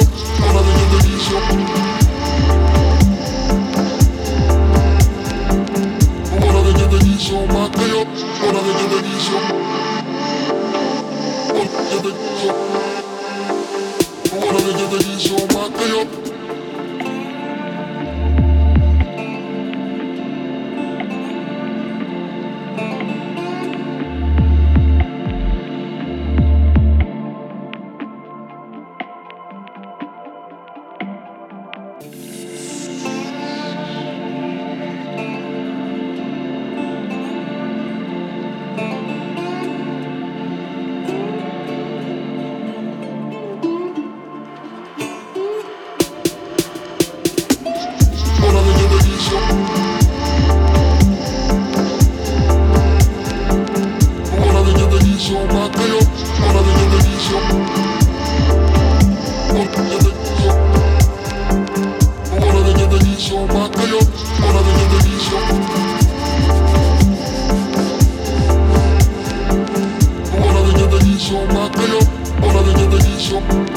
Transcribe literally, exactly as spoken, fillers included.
hora de que te guiso. Hora de que te guiso, más que yo, hora de que te guiso. Hora de que te guiso. Hora de que te guiso, más que yo. Hora de que te guiso. Hora de que te guiso, más que yo. Hora de que te guiso. Hora de que te guiso. Hora de que te guiso, más que yo. Hora de que te guiso. Hora de que te guiso, más que yo. Hora de que te guiso.